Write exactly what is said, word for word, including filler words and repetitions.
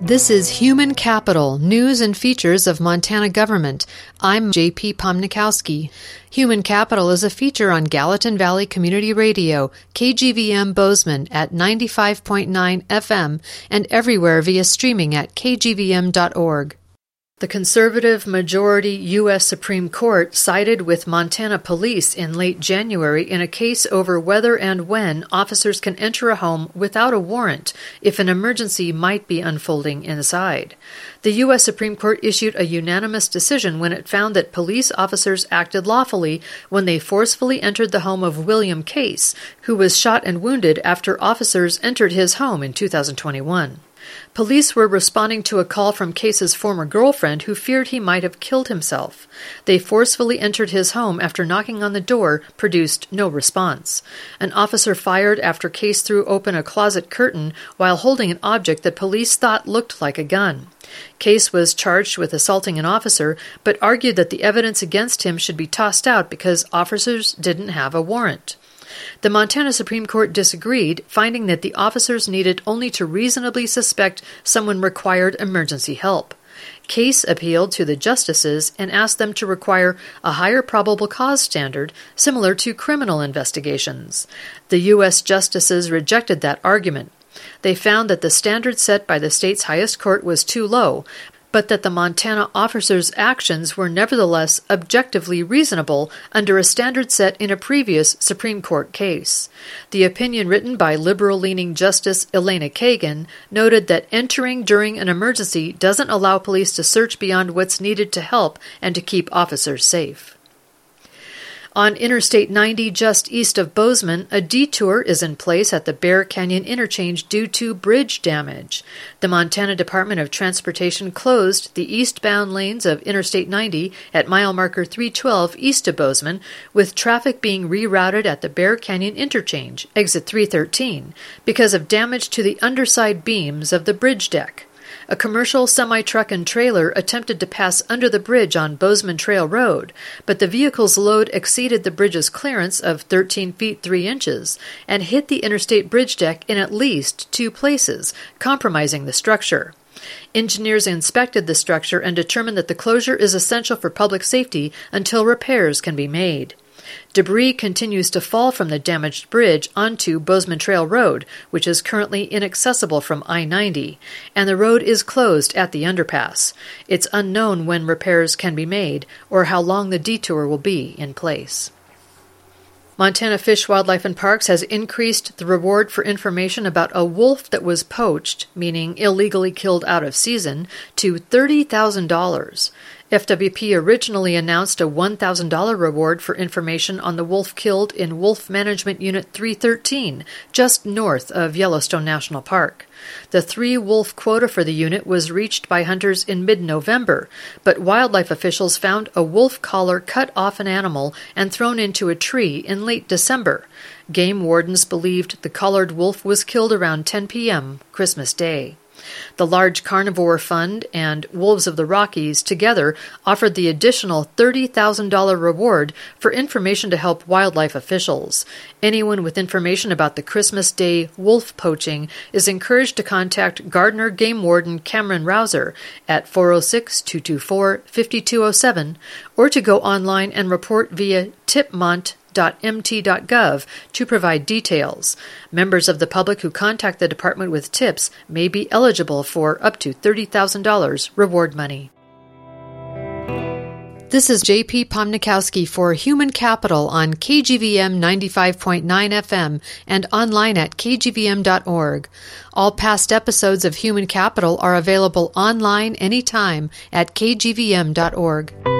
This is Human Capital, News and Features of Montana Government. I'm J P Pomnikowski. Human Capital is a feature on Gallatin Valley Community Radio, K G V M Bozeman at ninety-five point nine F M, and everywhere via streaming at k g v m dot org. The conservative majority U S Supreme Court sided with Montana police in late January in a case over whether and when officers can enter a home without a warrant if an emergency might be unfolding inside. The U S Supreme Court issued a unanimous decision when it found that police officers acted lawfully when they forcefully entered the home of William Case, who was shot and wounded after officers entered his home in two thousand twenty-one. Police were responding to a call from Case's former girlfriend who feared he might have killed himself. They forcefully entered his home after knocking on the door, produced no response. An officer fired after Case threw open a closet curtain while holding an object that police thought looked like a gun. Case was charged with assaulting an officer, but argued that the evidence against him should be tossed out because officers didn't have a warrant. The Montana Supreme Court disagreed, finding that the officers needed only to reasonably suspect someone required emergency help. Case appealed to the justices and asked them to require a higher probable cause standard, similar to criminal investigations. The U S justices rejected that argument. They found that the standard set by the state's highest court was too low, but that the Montana officers' actions were nevertheless objectively reasonable under a standard set in a previous Supreme Court case. The opinion written by liberal-leaning Justice Elena Kagan noted that entering during an emergency doesn't allow police to search beyond what's needed to help and to keep officers safe. On Interstate ninety just east of Bozeman, a detour is in place at the Bear Canyon interchange due to bridge damage. The Montana Department of Transportation closed the eastbound lanes of Interstate ninety at mile marker three twelve east of Bozeman, with traffic being rerouted at the Bear Canyon interchange, exit three thirteen, because of damage to the underside beams of the bridge deck. A commercial semi-truck and trailer attempted to pass under the bridge on Bozeman Trail Road, but the vehicle's load exceeded the bridge's clearance of thirteen feet three inches and hit the interstate bridge deck in at least two places, compromising the structure. Engineers inspected the structure and determined that the closure is essential for public safety until repairs can be made. Debris continues to fall from the damaged bridge onto Bozeman Trail Road, which is currently inaccessible from I ninety, and the road is closed at the underpass. It's unknown when repairs can be made or how long the detour will be in place. Montana Fish, Wildlife and Parks has increased the reward for information about a wolf that was poached, meaning illegally killed out of season, to thirty thousand dollars. F W P originally announced a one thousand dollars reward for information on the wolf killed in Wolf Management Unit three thirteen, just north of Yellowstone National Park. The three-wolf quota for the unit was reached by hunters in mid-November, but wildlife officials found a wolf collar cut off an animal and thrown into a tree in late December. Game wardens believed the collared wolf was killed around ten p.m. Christmas Day. The Large Carnivore Fund and Wolves of the Rockies together offered the additional thirty thousand dollars reward for information to help wildlife officials. Anyone with information about the Christmas Day wolf poaching is encouraged to contact Gardner Game Warden Cameron Rouser at four oh six, two two four, five two oh seven or to go online and report via tipmont dot m t dot gov to provide details. Members of the public who contact the department with tips may be eligible for up to thirty thousand dollars reward money. This is J P Pomnikowski for Human Capital on K G V M ninety-five point nine F M and online at k g v m dot org. All past episodes of Human Capital are available online anytime at k g v m dot org.